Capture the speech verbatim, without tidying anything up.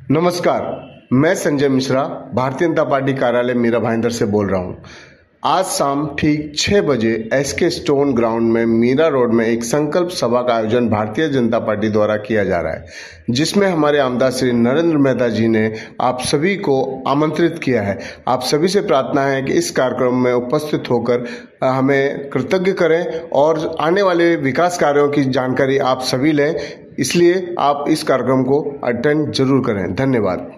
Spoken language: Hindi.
नमस्कार, मैं संजय मिश्रा भारतीय जनता पार्टी कार्यालय मीरा भाईंदर से बोल रहा हूं। आज शाम ठीक छह बजे एसके स्टोन ग्राउंड में मीरा रोड में एक संकल्प सभा का आयोजन भारतीय जनता पार्टी द्वारा किया जा रहा है, जिसमें हमारे आमदार श्री नरेंद्र मेहता जी ने आप सभी को आमंत्रित किया है। आप सभी से प्रार्थना है कि इस कार्यक्रम में उपस्थित होकर हमें कृतज्ञ करें और आने वाले विकास कार्यों की जानकारी आप सभी लें। इसलिए आप इस कार्यक्रम को अटेंड जरूर करें। धन्यवाद।